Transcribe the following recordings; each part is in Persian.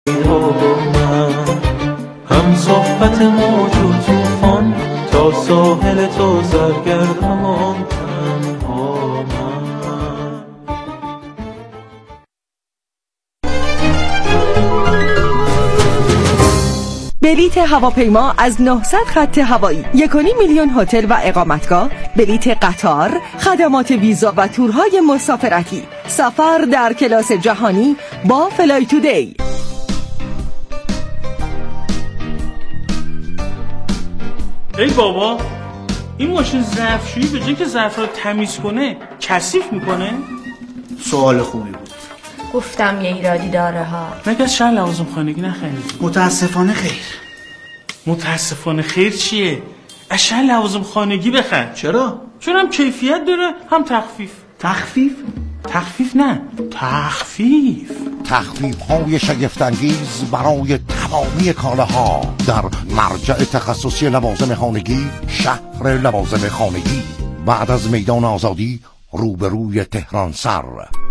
هم صحبت موج و طوفان تا ساحل تو سرگردان تنها من. بلیت هواپیما از 900 خط هوایی، 1.5 میلیون هتل و اقامتگاه، بلیت قطار، خدمات ویزا و تورهای مسافرتی، سفر در کلاس جهانی با فلای تودی. ای بابا، این ماشین ظرفشویی به جای که ظرف رو تمیز کنه کثیف میکنه؟ سوال خوبی بود. گفتم یه ایرادی داره ها. مگه از شهر لوازم خانگی نخریدی؟ متاسفانه خیر. متاسفانه خیر چیه؟ از شهر لوازم خانگی بخر. چرا؟ چون هم کیفیت داره هم تخفیف. تخفیف؟ تخفیف نه، تخفیف. تخفیف‌های شگفت‌انگیز برای تمامی کالاها در مرجع تخصصی لوازم خانگی، شهر لوازم خانگی، بعد از میدان آزادی، روبروی تهران سر.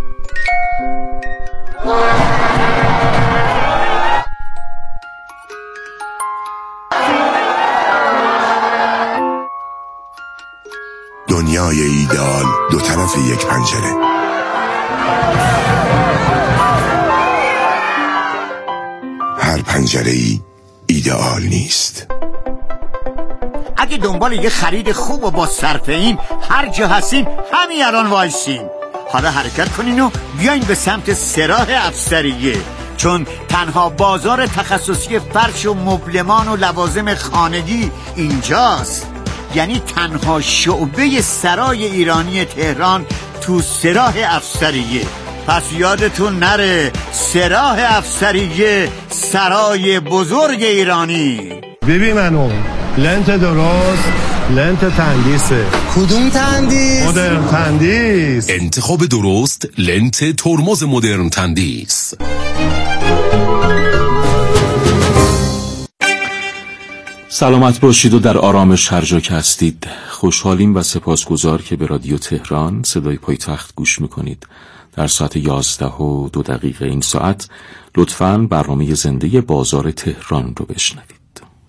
دنیای ایدئال دو طرف یک پنجره. هر پنجره‌ای ایدئال نیست. اگه دنبال یه خرید خوب و با صرفه این هر جا هستین همین الان وایسین. حالا حرکت کنین و بیاین به سمت سراح افسریه، چون تنها بازار تخصصی فرش و مبلمان و لوازم خانگی اینجاست. یعنی تنها شعبه سرای ایرانی تهران تو سراح افسریه. پس یادتون نره، سراح افسریه، سرای بزرگ ایرانی. ببین منو لنت درست، لنت تندیسه. کدوم تندیس؟ مدرن تندیس. انتخاب درست، لنت ترمز مدرن تندیس. سلامت باشید و در آرامش هر جا که هستید. خوشحالیم و سپاسگزار که به رادیو تهران صدای پایتخت گوش میکنید. در ساعت 11:02 این ساعت لطفاً برنامه زنده بازار تهران رو بشنوید.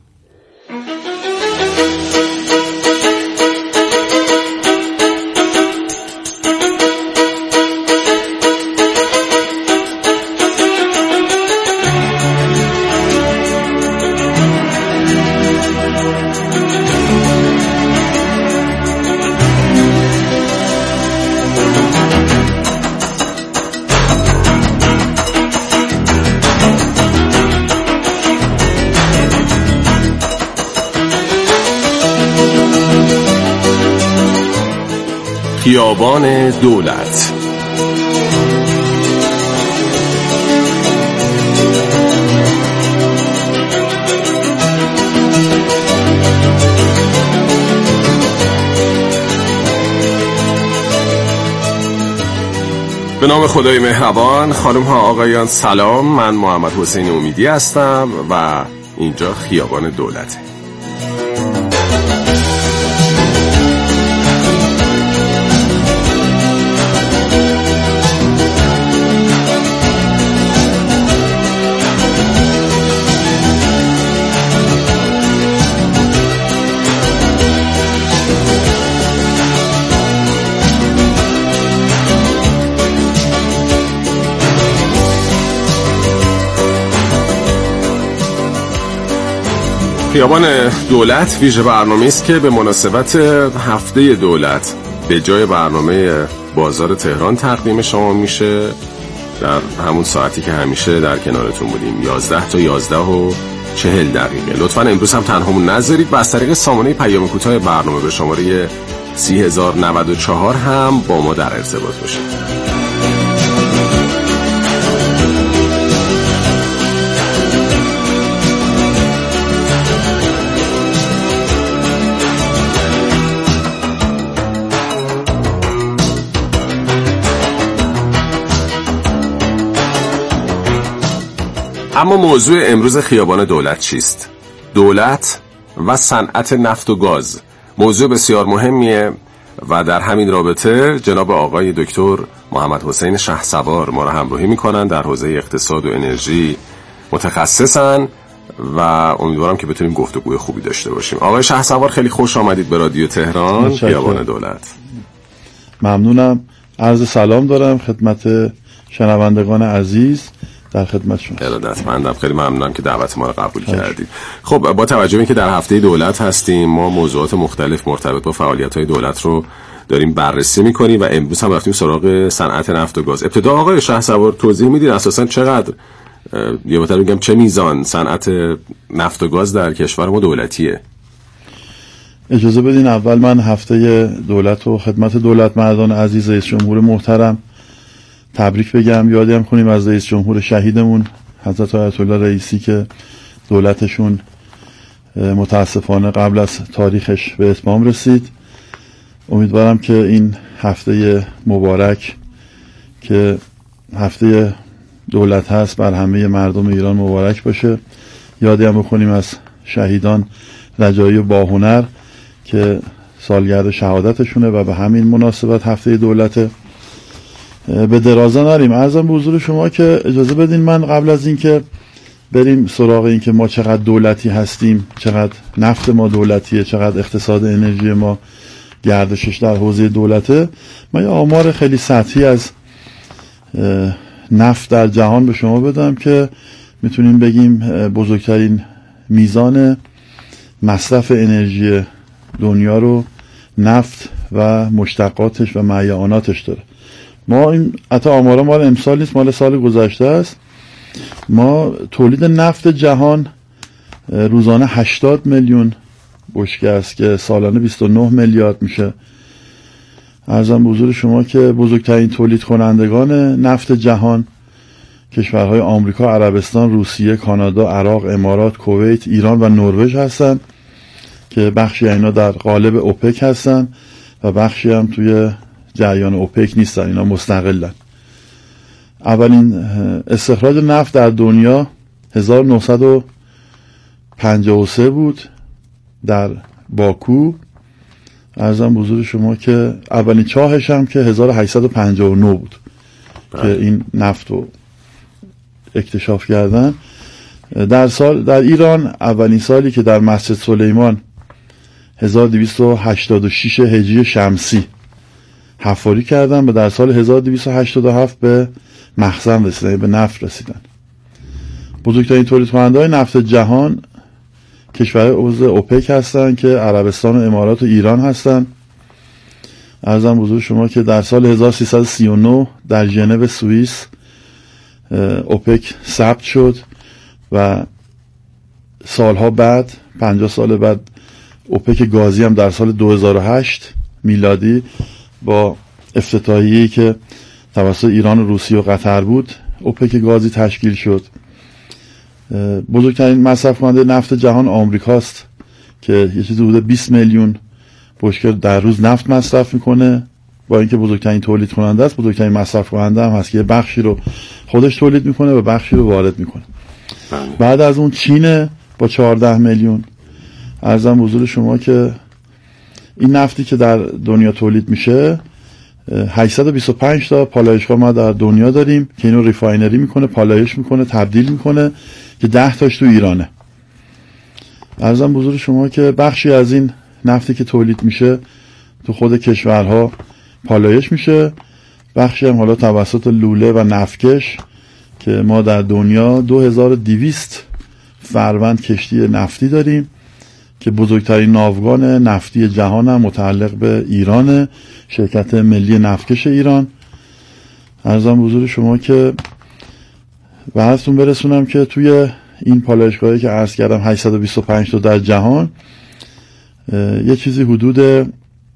خیابان دولت. به نام خدای مهربان. خانم ها آقایان سلام، من محمد حسین امیدی هستم و اینجا خیابان دولته. خیابان دولت ویژه برنامه‌ای است که به مناسبت هفته دولت به جای برنامه بازار تهران تقدیم شما میشه در همون ساعتی که همیشه در کنارتون بودیم، 11 تا 11:40. لطفاً امروز هم تنهامون نذارید و از طریق سامانه پیام کوتاه برنامه به شماره 3094 هم با ما در ارتباط باشید. اما موضوع امروز خیابان دولت چیست؟ دولت و صنعت نفت و گاز موضوع بسیار مهمیه و در همین رابطه جناب آقای دکتر محمد حسین شهسوار ما را همراهی میکنن در حوزه اقتصاد و انرژی متخصصن و امیدوارم که بتونیم گفتگوی خوبی داشته باشیم. آقای شهسوار خیلی خوش آمدید به رادیو تهران خیابان دولت. ممنونم. عرض سلام دارم خدمت شنوندگان عزیز، در خدمت شما. ارادتمندم، خیلی ممنونم که دعوت ما رو قبول کردید. خب با توجه به اینکه در هفته دولت هستیم، ما موضوعات مختلف مرتبط با فعالیت‌های دولت رو داریم بررسی می‌کنیم و امروز هم رفتیم سراغ صنعت نفت و گاز. ابتدا آقای شهسوار توضیح میدید اساساً چقدر یه بهتر بگم چه میزان صنعت نفت و گاز در کشور ما دولتیه؟ اجازه بدین اول من هفته دولت و خدمت دولت مردان عزیز رئیس جمهور محترم تبریک بگم، یادی هم کنیم از رئیس جمهور شهیدمون حضرت آیت الله رئیسی که دولتشون متاسفانه قبل از تاریخش به اتمام رسید. امیدوارم که این هفته مبارک که هفته دولت هست بر همه مردم ایران مبارک باشه. یادی هم بکنیم از شهیدان رجایی و باهنر که سالگرد شهادتشونه و به همین مناسبت هفته دولته. به درازا نریم، عرضم به حضور شما که اجازه بدین من قبل از این که بریم سراغ این که ما چقدر دولتی هستیم، چقدر نفت ما دولتیه، چقدر اقتصاد انرژی ما گردشش در حوزه دولته، من یه آمار خیلی سطحی از نفت در جهان به شما بدم که میتونیم بگیم بزرگترین میزان مصرف انرژی دنیا رو نفت و مشتقاتش و معیاناتش داره. ما این حتی آمارا مال امسال نیست، مال سال گذشته است. ما تولید نفت جهان روزانه 80 میلیون بشکه است که سالانه 29 میلیارد میشه. عرضم به حضور شما که بزرگترین تولید کنندگان نفت جهان کشورهای آمریکا، عربستان، روسیه، کانادا، عراق، امارات، کویت، ایران و نروژ هستن که بخشی اینا در قالب اوپک هستن و بخشی هم توی جریان اوپک نیستن، اینا مستقلن. اولین استخراج نفت در دنیا 1953 بود در باکو. عرضم حضور شما که اولین چاهش هم که 1859 بود که این نفت رو اکتشاف کردن. در ایران اولین سالی که در مسجد سلیمان 1286 هجری شمسی حفاری کردن و در سال 1287 به مخزن رسیدن، به نفت رسیدن. بزرگترین تولید کننده‌های نفت جهان کشورهای عضو اوپک هستن که عربستان و امارات و ایران هستن. عرضم حضور شما که در سال 1339 در ژنو سوئیس اوپک ثبت شد و سالها بعد 50 سال بعد اوپک گازی هم در سال 2008 میلادی با افتتاحیه‌ای که توسط ایران و روسیه و قطر بود اوپک گازی تشکیل شد. بزرگترین مصرف کننده نفت جهان آمریکاست که یه چیزی حدود 20 میلیون بشکه در روز نفت مصرف میکنه. با اینکه بزرگترین تولید کننده است، بزرگترین مصرف کننده هم هست که بخشی رو خودش تولید میکنه و بخشی رو وارد میکنه. بعد از اون چین با 14 میلیون. عرضم حضور شما که این نفتی که در دنیا تولید میشه 825 تا پالایشگاه ما در دنیا داریم که اینو ریفاینری میکنه، پالایش میکنه، تبدیل میکنه که 10 تاش تو ایرانه. عرضم حضور شما که بخشی از این نفتی که تولید میشه تو خود کشورها پالایش میشه، بخشی هم حالا توسط لوله و نفتکش که ما در دنیا 2200 فروند کشتی نفتی داریم که بزرگترین ناوگان نفتی جهان هم متعلق به ایران، شرکت ملی نفتکش ایران. عرضم حضور شما که به حضرتون برسونم که توی این پالایشگاهی که عرض کردم 825 تا در جهان، یه چیزی حدود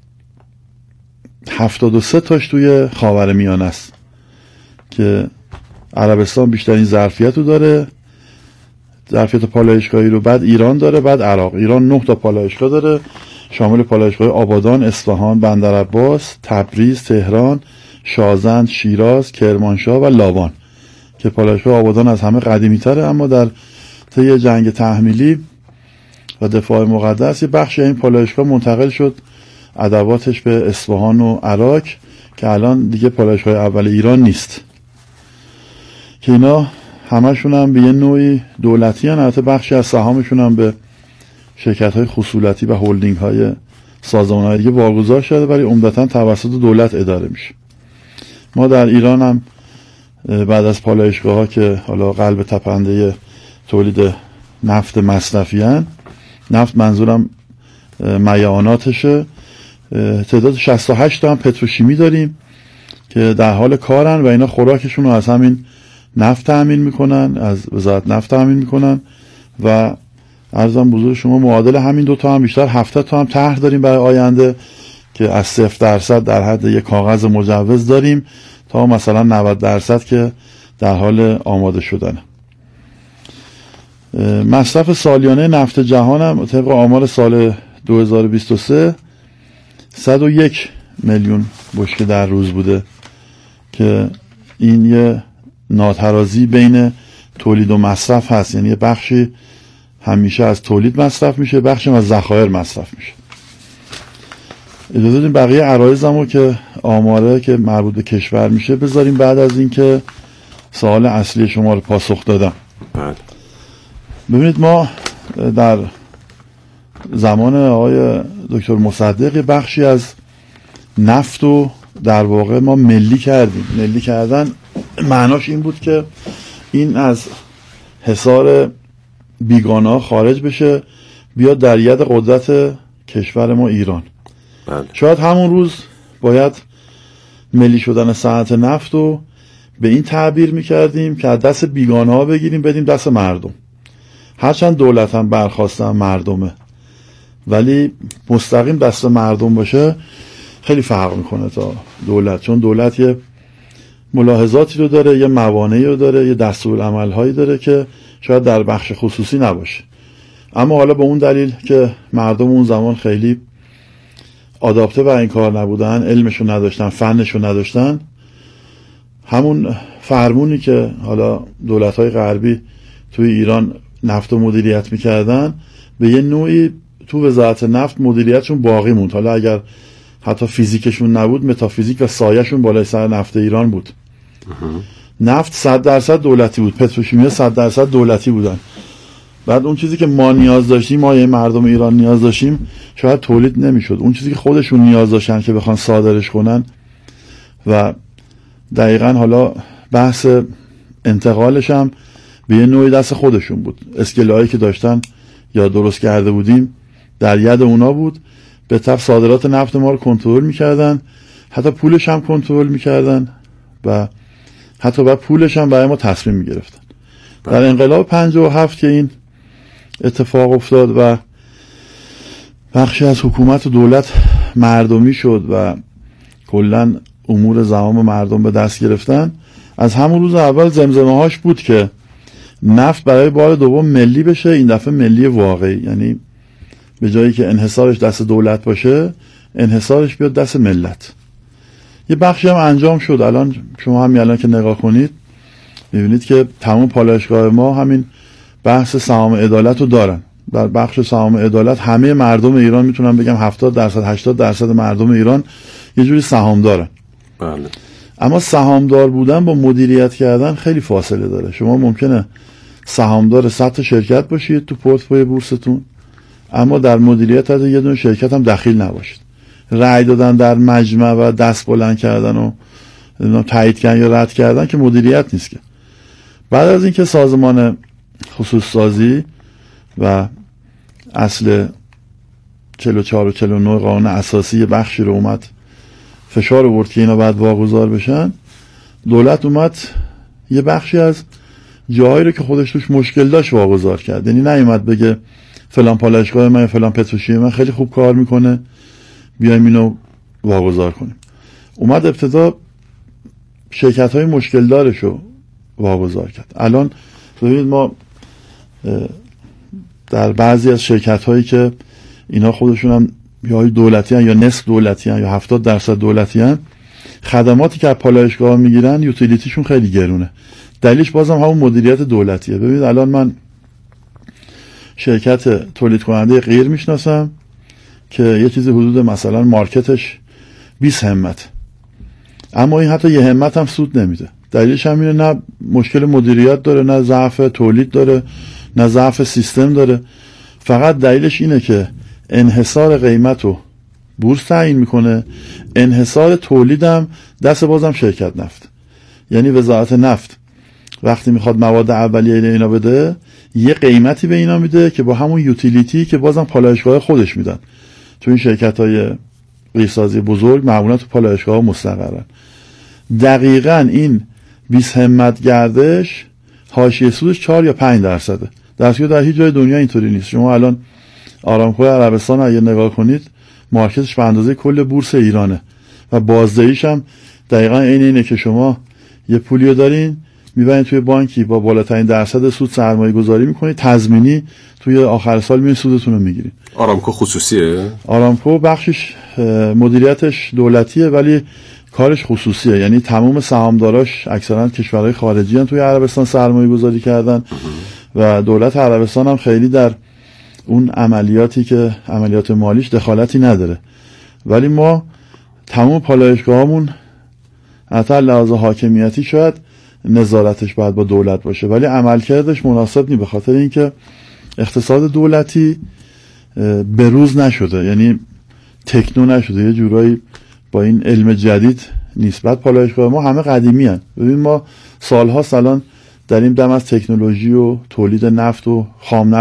73 تاش توی خاورمیانه است که عربستان بیشترین ظرفیت رو داره، ظرفیت پالایشگاهی رو، بعد ایران داره، بعد عراق. ایران 9 تا پالایشگاه داره شامل پالایشگاه آبادان، اصفهان، بندرعباس، تبریز، تهران، شازند، شیراز، کرمانشاه و لاوان که پالایشگاه آبادان از همه قدیمی تره، اما در طی جنگ تحمیلی و دفاع مقدس یه بخشی این پالایشگاه منتقل شد ادواتش به اصفهان و عراق که الان دیگه پالایشگاه اول ایران نیست. که اینا همشون هم به یه نوعی دولتی هن. البته بخشی از سهامشون هم به شرکت‌های خصولتی و هولدینگ‌های سازمان‌های دیگه واگذار شده، ولی عمدتاً توسط دولت اداره میشه. ما در ایران هم بعد از پالایشگاه‌ها که حالا قلب تپنده تولید نفت مصرفی هن، نفت منظورم میعاناتشه، تعداد 68 تا هم پتروشیمی داریم که در حال کارن و اینا خوراکشون رو از همین نفت تامین میکنن، از وزارت نفت تامین میکنن و عرضم بزرگ شما معادل همین 2 تا هم بیشتر 70 تا هم طرح داریم برای آینده که از 0% در حد یک کاغذ مجوز داریم تا مثلا 90% که در حال آماده شدنه. مصرف سالیانه نفت جهان هم طبق آمار سال 2023 101 میلیون بشکه در روز بوده که این یه ناترازی بین تولید و مصرف هست، یعنی یه بخشی همیشه از تولید مصرف میشه، بخشی از ذخایر مصرف میشه. اجازه بدین بقیه عرایضمو که آماره که مربوط به کشور میشه بذاریم بعد از اینکه سوال اصلی شما رو پاسخ دادم. ببینید ما در زمان آقای دکتر مصدق بخشی از نفت رو در واقع ما ملی کردیم. ملی کردن معناش این بود که این از حصار بیگانه خارج بشه، بیاد در ید قدرت کشور ما ایران. شاید همون روز باید ملی شدن صنعت نفت رو به این تعبیر میکردیم که از دست بیگانه ها بگیریم بدیم دست مردم. هرچند دولت هم برخواستن مردمه، ولی مستقیم دست مردم باشه خیلی فرق میکنه تا دولت، چون دولت یه ملاحظاتی رو داره، یه موانعی رو داره، یه دستورالعمل هایی داره که شاید در بخش خصوصی نباشه. اما حالا به اون دلیل که مردم اون زمان خیلی آداپته بر این کار نبودن، علمشو نداشتن، فنشو نداشتن، همون فرمونی که حالا دولت‌های غربی توی ایران نفت و مدیریت میکردن به یه نوعی تو وزارت نفت مدیریتشون باقی موند. حالا اگر حتی فیزیکشون نبود، متافیزیک و سایه‌شون بالای سر نفت ایران بود. نفت 100% دولتی بود، پتروشیمی 100% دولتی بودن. بعد اون چیزی که ما نیاز داشتیم، ما یه مردم ایران نیاز داشتیم، شاید تولید نمیشد. اون چیزی که خودشون نیاز داشتن که بخوان صادرش کنن و دقیقاً حالا بحث انتقالش هم به یه نوعی دست خودشون بود. اسکلایی که داشتن یا درست کرده بودیم در ید اونا بود. به طب صادرات نفت ما رو کنترل میکردن، حتی پولش هم کنترل میکردن و حتی بعد پولش هم برای ما تصمیم میگرفتن. در انقلاب 57 که این اتفاق افتاد و بخشی از حکومت و دولت مردمی شد و کلن امور زمام مردم به دست گرفتن، از همون روز اول زمزمه هاش بود که نفت برای بار دوم ملی بشه، این دفعه ملی واقعی، یعنی به جایی که انحصارش دست دولت باشه انحصارش بیاد دست ملت. یه بخشی هم انجام شد. الان شما هم الان که نگاه کنید میبینید که تمام پالایشگاه ما همین بحث سهام عدالت رو دارن. در بخش سهام عدالت همه مردم ایران میتونن بگم 70% 80% مردم ایران یه جوری سهام دارن. بله. اما سهامدار بودن با مدیریت کردن خیلی فاصله داره. شما ممکنه سهامدار 100 تا شرکت باشید تو پورتفوی بورستون، اما در مدیریت از یه دونه شرکت هم دخیل نباشید. رأی دادن در مجمع و دست بلند کردن و تایید کردن یا رد کردن که مدیریت نیست که. بعد از اینکه سازمان خصوص سازی و اصل 44 و 49 قانون اساسی بخشی رو اومد فشار آورد که اینا باید واگذار بشن، دولت اومد یه بخشی از جاهایی رو که خودش توش مشکل داشت واگذار کرد. یعنی نیومد بگه فلان پالایشگاه من فلان پتروشیمی من خیلی خوب کار میکنه بیایم اینو واگذار کنیم. اومد ابتدا شرکت های مشکل دارشو واگذار کرد. الان ببینید ما در بعضی از شرکت هایی که اینا خودشون هم یا دولتی هن یا نصف دولتی هن یا 70% دولتی هن، خدماتی که از پالایشگاه میگیرن یوتیلیتیشون خیلی گرونه. دلیلش بازم همون مدیریت دولتیه. ببینید الان من شرکت تولید کننده غیر میشناسم که یه چیزی حدود مثلا مارکتش 20 همت، اما این حتی یه همت هم سود نمیده. دلیلش هم اینه نه مشکل مدیریت داره، نه ضعف تولید داره، نه ضعف سیستم داره. فقط دلیلش اینه که انحصار قیمت رو بورس تعیین میکنه، انحصار تولیدم دست بازم شرکت نفت. یعنی وزارت نفت وقتی میخواد مواد اولیه اینا بده یه قیمتی به اینا میده که با همون یوتیلیتی که بازم پالایشگاه خودش میدن. تو این شرکت‌های قیرسازی بزرگ معمولا تو پالایشگاه مستقرن. دقیقاً این 20 همت گردش حاشیه سودش 4 یا 5%. در هیچ جای دنیا اینطوری نیست. شما الان آرامکو عربستان اگه نگاه کنید مارکتش به اندازه کل بورس ایرانه و بازدهیش هم دقیقاً اینه که شما یه پولیو دارین میبرین توی بانکی با بالاترین درصد سود سرمایه گذاری میکنید، تضمینی توی آخر سال میرین سودتون رو میگیرین. آرامکو خصوصیه؟ آرامکو بخشش مدیریتش دولتیه ولی کارش خصوصیه. یعنی تمام سهامداراش اکثرا کشورهای خارجی هن توی عربستان سرمایه گذاری کردن و دولت عربستان هم خیلی در اون عملیاتی که عملیات مالیش دخالتی نداره. ولی ما تمام پالایشگاهامون حتی لحاظ حاکمیتی شاید نظارتش باید با دولت باشه ولی عملکردش مناسب نیست، به خاطر اینکه اقتصاد دولتی بروز نشده، یعنی تکنو نشده، یه جورایی با این علم جدید نیست. بعد پالایشگاه ما همه قدیمی هن. ببین ما سالها الان داریم دم از تکنولوژی و تولید نفت و خام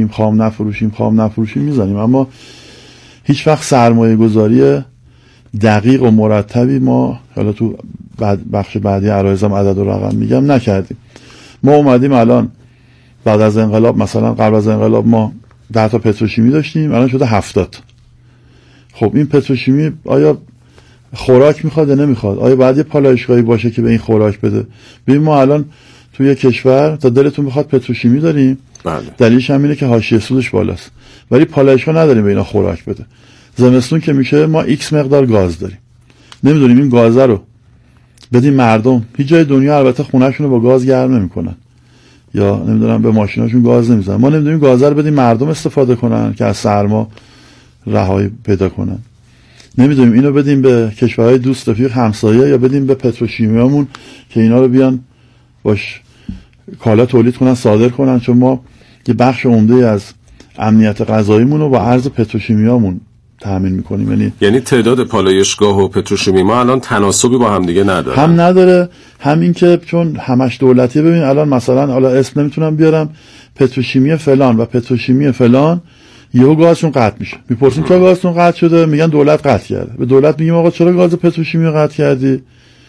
نفروشیم میزنیم، اما هیچ وقت سرمایه گذاری دقیق و مرتبی ما حالا تو بخش بعدی عرایزم عدد و رقم میگم نکردیم. ما اومدیم الان بعد از انقلاب، مثلا قبل از انقلاب ما 10 تا پتروشیمی داشتیم، الان شده 70. خب این پتروشیمی آیا خوراک میخواد یا نمیخواد؟ آیا باید یه پالایشگاهی باشه که به این خوراک بده؟ ببین ما الان توی کشور تا دلتون بخواد پتروشیمی داریم، بله. دلیلش هم اینه که حاشیه سودش بالاست، ولی پالایشگاه نداریم به اینا خوراک بده. زمستون که میشه ما ایکس مقدار گاز داریم، نمیدونیم این گازه رو بدیم مردم. هیچ جای دنیا البته خونه‌شون رو با گاز گرم نمیکنن یا نمیدونم به ماشیناشون گاز نمیزنن. ما نمیدونیم گازه رو بدیم مردم استفاده کنن که از سرما رهایی پیدا کنن. نمیدونیم اینو بدیم به کشورهای دوست رفیق همسایه یا بدیم به پتروشیمیامون که اینا رو بیان باش کالا تولید کنن صادر کنن، چون ما یه بخش عمده از امنیت غذاییمون رو با ارز پتروشیمیامون تامین میکنیم. یعنی تعداد پالایشگاه و پتروشیمی ما الان تناسبی با هم دیگه نداره. هم نداره، همین که چون همش دولتیه. ببین الان مثلا حالا اسم نمیتونم بیارم، پتروشیمی فلان و پتروشیمی فلان یهو گازشون قطع میشه. میپرسیم چرا گازتون قطع شده؟ میگن دولت قطع کرده. به دولت میگیم آقا چرا گاز پتروشیمی رو قطع کردی؟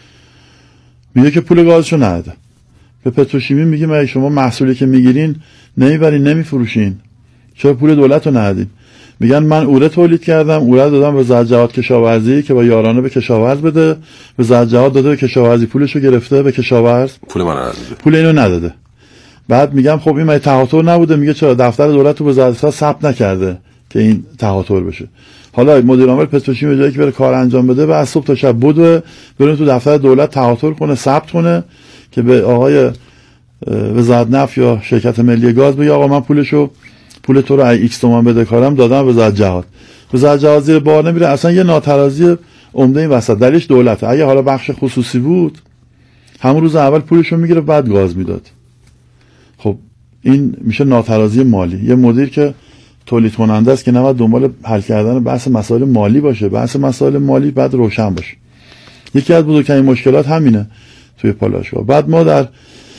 میگه که پول گازشو نده. به پتروشیمی میگیم اگه شما محصولی که میگیرین نمیبرین نمیفروشین، چرا پول دولت رو ندین؟ میگن من اوره تولید کردم، اوره دادم به وزارت جهاد کشاورزی که با یارانه به کشاورز بده، وزارت جهاد داده به کشاورزی، پولشو گرفته به کشاورز، پول من نداده، پول اینو نداده. بعد میگم خب این مگه تهاتر نبوده؟ میگه چرا دفتر دولت تو وزارت ثبت نکرده که این تهاتر بشه. حالا مدیر عامل پتروشیمی به جایی که بره کار انجام بده بعد صبح تا شب بره تو دفتر دولت تهاتر کنه، ثبت کنه که به آقای وزارت نفت یا شرکت ملی گاز بگه آقا من پول تو رو ایکس تومان بده کارم دادم وزارت جهاد. وزارت جهاد زیر بار نمیره. اصلا یه ناترازی عمده این وسط. دلیلش دولته. اگه حالا بخش خصوصی بود همون روز اول پولشو میگیره بعد گاز میداد. خب این میشه ناترازی مالی. یه مدیر که تولید کننده است که نباید دنبال حل کردن بحث مسائل مالی باشه. بحث مسائل مالی بعد روشن باشه. یکی از بزرگترین مشکلات همینه توی پالایشگاه. بعد ما در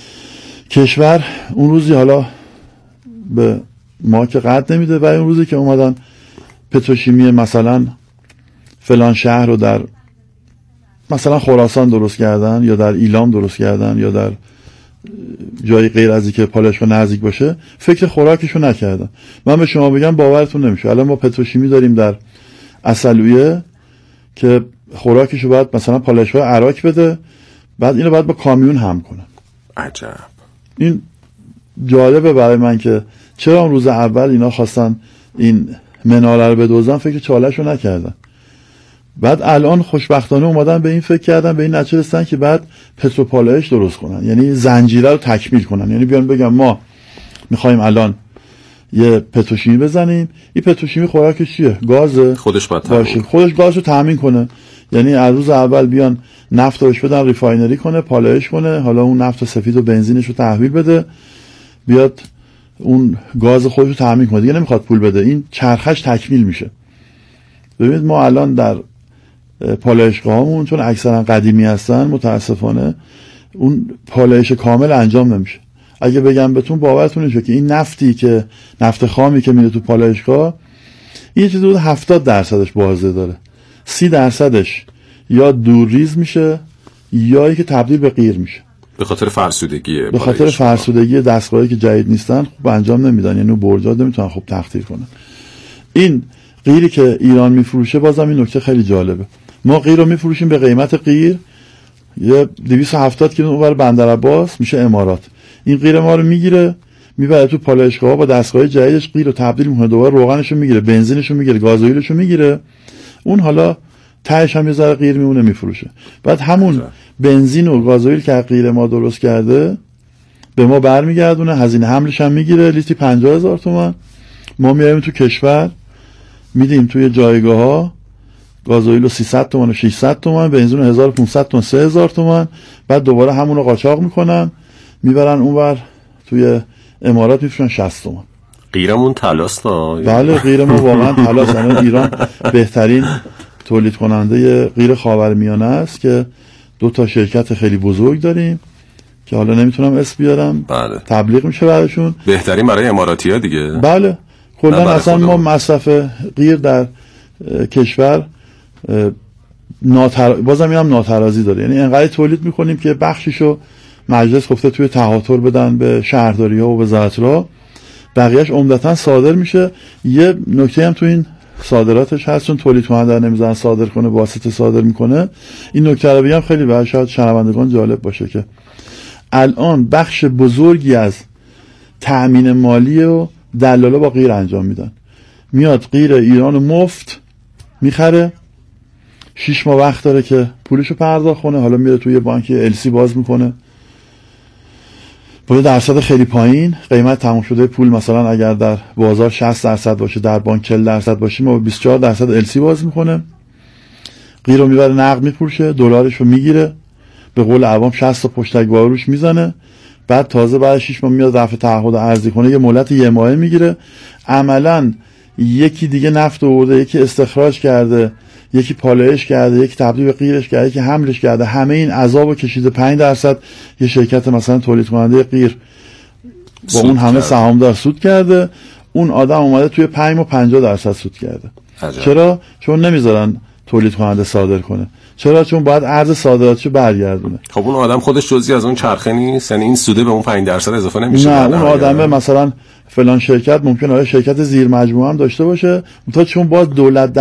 کشور اون روزی حالا به ما که قد نمیده و اون روزی که اومدن پتروشیمی مثلا فلان شهر رو در مثلا خراسان درست کردن یا در ایلام درست کردن یا در جایی غیر از اینکه پالایشگاه نزدیک باشه، فکر خوراکشو نکردن. من به شما بگم باورتون نمیشه. الان ما پتروشیمی داریم در عسلویه که خوراکشو باید مثلا پالایشگاه عراق بده، بعد اینو باید با کامیون هم کنن. عجب. این جالبه برای من که چرا اون روز اول اینا خواستن این مناره رو بدوزن، فکر چالشو نکردن. بعد الان خوشبختانه اومدن به این فکر کردن، به این نتیجه رسیدن که بعد پتروپالایش درست کنن، یعنی زنجیره رو تکمیل کنن. یعنی بیان بگم ما میخوایم الان یه پتروشیمی بزنیم. این پتروشیمی خوراکش چیه؟ گازه، خودش باید باشه، خودش گازو تامین کنه. یعنی از روز اول بیان نفت روش بدن، ریفاینری کنه، پالایش کنه، حالا اون نفت سفید و بنزینش رو تحویل بده، بیاد اون گاز خودش رو تامین کنه، دیگه نمیخواد پول بده. این چرخش تکمیل میشه. ببینید ما الان در پالایشگاهامون چون اکثرا قدیمی هستن متاسفانه اون پالایش کامل انجام نمیشه. اگه بگم بهتون باورتون نمیشه که این نفتی که نفت خامی که میره تو پالایشگاه این چیزی بود 70% بازده داره، 30% یا دورریز میشه یا که تبدیل به قیر میشه. به خاطر فرسودگیه، به خاطر فرسودگی دستگاهی که جدید نیستن خوب انجام نمیدن، یعنی برجا نمیتونن خوب تخطیر کنن. این قیری که ایران میفروشه بازم این نکته خیلی جالبه، ما قیر رو میفروشیم به قیمت قیر یه 270 کیلو اونور بندرعباس میشه امارات. این قیر ما رو میگیره میبره تو پالایشگاه با دستگاه جدیدش قیر رو تبدیل میکنه، دوباره روغنش رو میگیره، بنزینش رو میگیره، گازوئیلش رو میگیره، اون حالا تهش هم یه ذره قیر میمونه میفروشه. بعد همون بنزین و گازوئیل که قیر ما درست کرده به ما برمیگردونه، هزینه حملش هم میگیره، لیتری 50,000 تومان. ما میایم تو کشور میدیم توی جایگاه ها گازوئیل رو 300 تومان و 600 تومان، بنزین رو 1500 تومان 3000 تومان، بعد دوباره همون رو قاچاق میکنن میبرن اونور توی امارات میفروشن 60 تومان. قیرمون طلاست. بله قیر ما واقعا طلاست. ایران بهترین تولید کننده قیر خاورمیانه است که 2 شرکت خیلی بزرگ داریم که حالا نمیتونم اسم بیارم. بله. تبلیغ میشه براشون. بهترین برای اماراتی‌ها دیگه. بله کلا اصلا ما مصرف قیر در کشور بازم اینم ناترازی داره، یعنی انقدر تولید میکنیم که بخشیشو مجلس گفته توی تهاتر بدن به شهرداری ها و وزارت‌ها، بقیهش عمدتا صادر میشه. یه نکته هم تو این صادراتش هست چون تولید کننده نمیذارن صادر کنه، واسطه صادر میکنه. این نکته رو بگم خیلی برای شاید شنوندگان جالب باشه که الان بخش بزرگی از تأمین مالی و دلالا با قیر انجام میدن. میاد قیر ایران رو مفت میخره، 6 ماه وقت داره که پولشو پرداخت کنه، حالا میره توی بانک السی باز میکنه با یه درصد خیلی پایین. قیمت تموم شده پول مثلا اگر در بازار 60% باشه در بانک 40% باشه ما 24% السی باز میکنه، قیر رو میبره نقد میفروشه، دلارش رو میگیره، به قول عوام 60 تا پشتک باروش میزنه، بعد تازه بعد 6 ماه میاد رفع تعهد ارزی کنه، یه مهلت یه ماهه میگیره. عملاً یکی دیگه نفت آورده، یکی استخراج کرده، یکی پالایش کرده، یکی تبدیل به قیرش کرده، یکی حملش کرده، همه این عذابو کشیده. 5% یه شرکت مثلا تولید کننده قیر با اون همه سهامدار سود کرده، اون آدم اومده توی 5 ماه 50% سود کرده. عجب. چرا؟ چون نمیذارن تولید کننده صادر کنه. چرا؟ چون باید ارز صادراتشو برگردونه. خب اون آدم خودش جزئی از اون چرخه نیست، یعنی این سوده به اون 5% اضافه نمیشه. نه اون آدمه مثلا فلان شرکت ممکنه شرکت زیر مجموعه هم داشته باشه، تا چون باز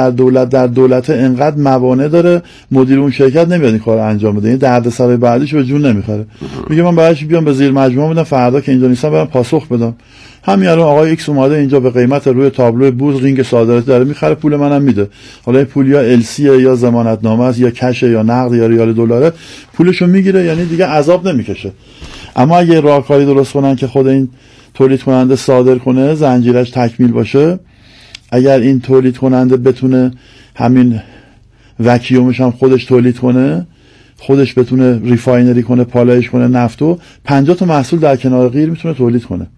دولت انقدر موانع داره، مدیر اون شرکت نمیاد این کارو انجام بده، این دردسر بعدیش به جون نمیخوره. میگه من بعدش بیام به زیر مجموعه بدم، فردا که اینجا نیستم برام پاسخ بدم. همین الان آقای ایکس اومده اینجا به قیمت روی تابلو بورس رینگ صادراتی داره میخره، پول منم میده. حالا این پول یا السی یا ضمانتنامه است یا کش یا نقد یا ریال دلاره، پولشو میگیره، یعنی دیگه عذاب نمیکشه. اما اگه راهکاری درست کنن که خود این تولید کننده صادر کنه، زنجیرش تکمیل باشه، اگر این تولید کننده بتونه همین وکیومش هم خودش تولید کنه، خودش بتونه ریفاینری کنه، پالایش کنه نفتو، 50 تا محصول در کنار غیر میتونه تولید کنه.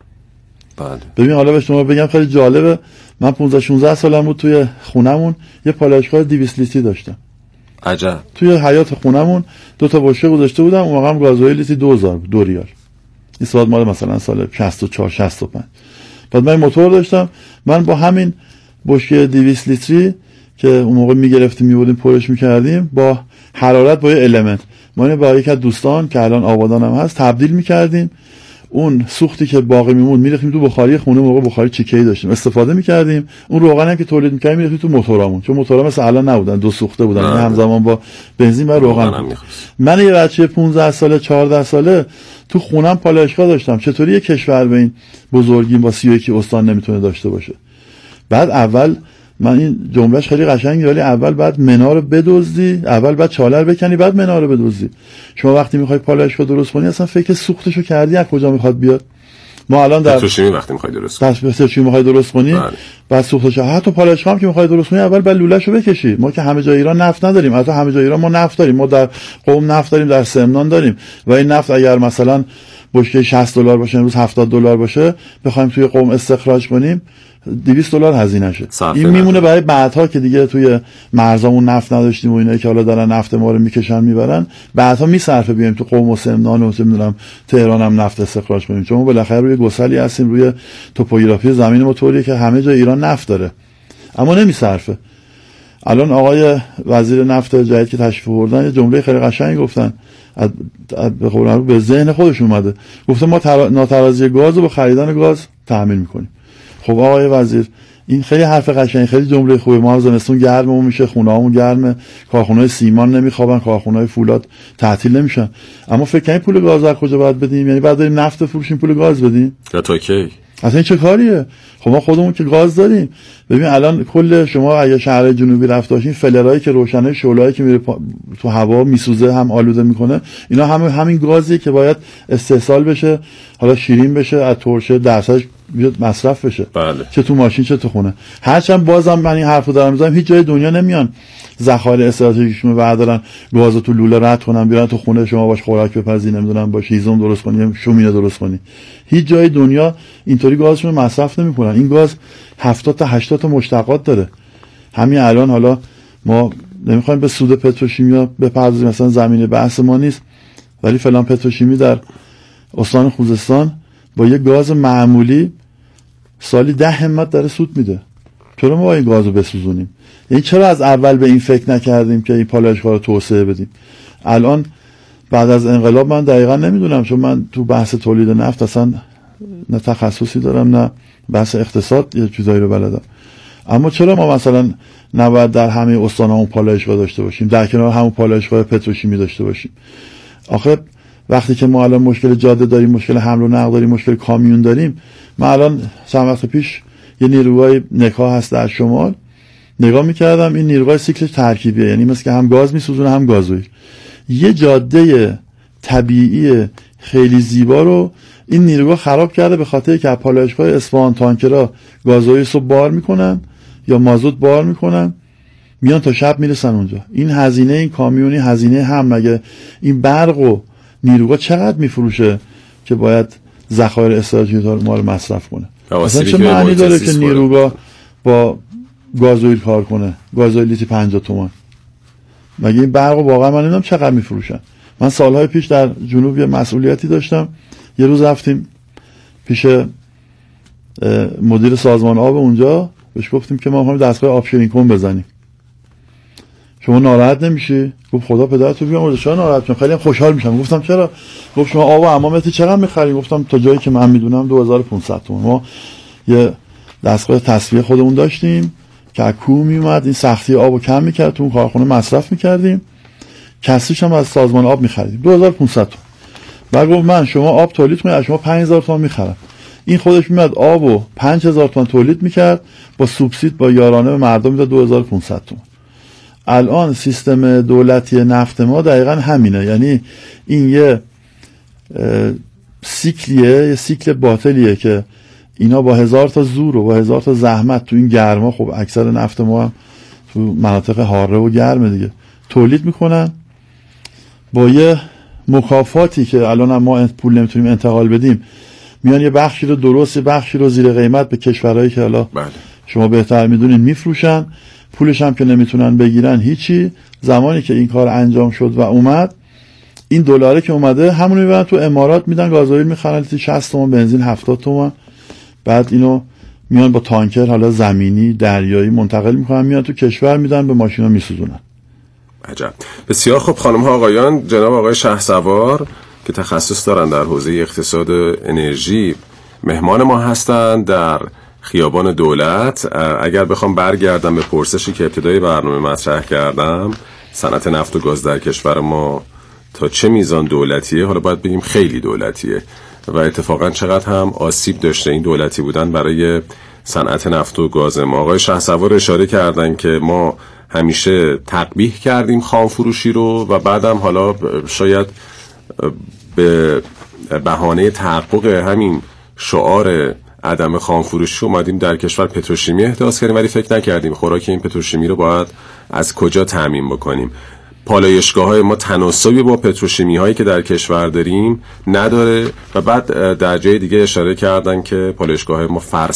ببین حالا به شما بگم خیلی جالبه، من 15-16 سالم بود توی خونمون یه پالایشگاه 200 لیتری داشتم. عجب. توی حیاط خونمون 2 تا بشکه گذاشته بودم، اون موقع هم گازوئیل لیتری 2000 بود، 2 ریال. این سال مال مثلا سال 64 65. بعد من موتور داشتم، من با همین بشکه 200 لیتری که اون موقع میگرفتیم میبردیم پرش میکردیم، با حرارت با یه المنت ما اینو با یک از دوستان که الان آبادان هم هست تبدیل میکردیم، اون سوختی که باقی میموند میریختیم تو بخاری خونه، موقع بخاری چیکه‌ای داشتیم استفاده میکردیم، اون روغنی که تولید میکردیم میریختیم تو موتورامون، چون موتورا مثل الان نبودن، 2 سوخته بودن، همزمان با بنزین و روغن. من یه بچه 15 ساله 14 ساله تو خونم پالایشگاه داشتم. چطوری یه کشور به این بزرگی با 31 استان نمیتونه داشته باشه؟ بعد اول من این جملهش خیلی قشنگه، ولی اول بعد منا رو بدزدی، اول بعد چاله رو بکنی، بعد منا رو بدزدی. شما وقتی میخوای پالایشگاه درست کنی اصلا فکر سوختشو کردی از کجا میخواد بیاد؟ ما الان در پتروشیمی وقتی می‌خوای درست کنی، پتروشیمی می‌خوای درست کنی، بعد سوختش حتی پالایشگاه هم که می‌خوای درست کنی اول لوله‌شو بکشی. ما که همه جای ایران نفت نداریم، البته همه جای ایران ما نفت داریم، ما در قم نفت داریم، در سمنان داریم و این نفت اگر مثلا بشکه $60 باشه امروز $70 باشه بخوایم توی قم استخراج کنیم $200 هزینه شه. این میمونه برای بعدها که دیگه توی مرزامون نفت نداشتیم و اینایی که حالا دارن نفت ما رو میکشن میبرن، بعدها میصرفه بیایم تو قم و سمنان و نمیدونم تهران هم نفت استخراج کنیم، چون ما بالاخره روی گسلی هستیم، روی توپوگرافی زمین ما طوریه که همه جای ایران نفت داره اما نمیصرفه. الان آقای وزیر نفت جدید که تشریف آوردن یه جمله خیلی قشنگی گفتن، به قول معروف به ذهن خودش اومده، گفته ما ناترازی گاز رو با خریدن گاز تأمین میکنیم. خب آقای وزیر این خیلی حرف قشنگی، خیلی جمله خوبه. ما زمستون گرممون میشه، خونه‌هامون گرمه، کارخونه‌های سیمان نمیخوابن، کارخونه‌های فولاد تعطیل نمیشن، اما فکر کنید پول گاز از کجا باید بدیم؟ یعنی بعد بریم نفت بفروشیم پول گاز بدیم؟ تا کی؟ اصلا این چه کاریه؟ خب ما خودمون که گاز داریم. ببین الان کل شما اگه شهر جنوبی رفت باشین، فلرایی که روشنه، شعله‌ای که میره تو هوا میسوزه، هم آلوده میکنه، اینا همین گازیه که باید استحصال بشه، حالا شیرین بشه، از ترشه درصدش بیاد مصرف بشه. بله. چه تو ماشین چه تو خونه. هرچند بازم من این حرفو دارم میزنم، هیچ جای دنیا نمیان ذخایر استراتژیکشون رو بردارن گازو تو لوله رد کنن بیارن تو خونه شما باش خوراک بپزین، نمیدونم باش هیزم درست کنی، شومینه درست کنی. هیچ جای دنیا اینطوری گازشون رو مصرف نمیکنن. این گاز 70 تا 80 تا مشتقات داره. همین الان حالا ما نمیخوایم به سود پتروشیمی بپردازیم، مثلا زمینه بحث ما نیست، ولی فلان پتروشیمی در استان خوزستان با یه گاز معمولی سالی 10 همت داره سود میده. چرا ما این گازو بسوزونیم؟ یعنی چرا از اول به این فکر نکردیم که این پالایشگاه رو توسعه بدیم؟ الان بعد از انقلاب من دقیقا نمیدونم، چون من تو بحث تولید نفت اصلا نه تخصصی دارم نه بحث اقتصاد یه چیزایی رو بلدم، اما چرا ما مثلا نباید در همه استان‌ها پالایشگاه داشته باشیم، در کنار همون پالایشگاه پتروشیمی داشته باشیم؟ آخه وقتی که ما الان مشکل جاده داریم، مشکل حمل و نقل داریم، مشکل کامیون داریم، من الان چند وقت پیش یه نیروگاه نکا هست در شمال نگاه میکردم، این نیروگاه سیکلش ترکیبیه، یعنی مثل که هم گاز میسوزونه هم گازوئیل. یه جاده طبیعی خیلی زیبا رو این نیروگاه خراب کرده به خاطر که پالایشگاه اصفهان تانکرها گازوئیل رو بار میکنن یا مازوت بار میکنن، میان تا شب میرسن اونجا. این هزینه این کامیونی، هزینه هم مگه این برق و نیروگاه چقدر میفروشه که باید ذخایر استراتژیکی ما رو مصرف کنه؟ اصلا چه معنی داره که نیروگاه با گازوئیل کار کنه؟ گازوئیل لیتر 50 تومان. مگه این برق واقعا من نمیدونم چقدر میفروشن. من سالهای پیش در جنوب یه مسئولیتی داشتم، یه روز رفتیم پیش مدیر سازمان آب اونجا، بهش گفتیم که ما می‌خوایم دستگاه آب شیرین کن بزنیم. شما ناراحت نمیشی؟ گفت خدا پدرتو بیامرزه. چرا ناراحت میشم؟ خیلی خوشحال میشم. گفتم چرا؟ گفت شما آب و حمامتی چقدر می‌خرید؟ گفتم تا جایی که من میدونم 2500 تومان. ما یه دستگاه تصفیه خودمون داشتیم که از کوه میومد، این سختی آبو کم میکرد، تو اون کارخونه مصرف میکردیم، کسریش هم از سازمان آب میخریدیم 2500 تومان. بعد گفت من شما آب تولید کنید، از شما 5000 تومان میخرم. این خودش میاد آبو 5000 تومان تولید میکرد، با سوبسید با یارانه به مردم میداد 2500 تومان. الان سیستم دولتی نفت ما دقیقا همینه، یعنی این یه سیکلیه، یه سیکل باطلیه که اینا با 1000 تا زور و با 1000 تا زحمت تو این گرما، خب اکثر نفت ما هم تو مناطق حاره و گرمه دیگه، تولید میکنن، با یه مکافاتی که الان هم ما پول نمیتونیم انتقال بدیم، میان یه بخشی رو درست، یه بخشی رو زیر قیمت به کشورهایی که حالا شما بهتر میدونین میفروشن، پولش هم که نمیتونن بگیرن هیچی. زمانی که این کار انجام شد و اومد، این دلاره که اومده همون میبرن تو امارات میدن، گازوئیل میخرن 60 تومان، بنزین 70 تومان، بعد اینو میان با تانکر حالا زمینی دریایی منتقل میکنن، میان تو کشور میدن به ماشینا میسوزونن. عجب. بسیار خوب خانم ها آقایان، جناب آقای شهسوار که تخصص دارن در حوزه اقتصاد انرژی مهمان ما هستند در خیابان دولت. اگر بخوام برگردم به پرسشی که ابتدای برنامه مطرح کردم، صنعت نفت و گاز در کشور ما تا چه میزان دولتیه؟ حالا باید بگیم خیلی دولتیه و اتفاقا چقدر هم آسیب داشته این دولتی بودن برای صنعت نفت و گاز ما. آقای شهسوار اشاره کردن که ما همیشه تقبیح کردیم خام فروشی رو و بعدم حالا شاید به بهانه تحقق همین شعار عدم خامفروشی اومدیم در کشور پتروشیمی احداث کردیم، ولی فکر نکردیم خوراک این پتروشیمی رو باید از کجا تامین بکنیم. پالایشگاه‌های ما تناسبی با پتروشیمی‌هایی که در کشور داریم نداره و بعد در جای دیگه اشاره کردن که پالایشگاه‌های ما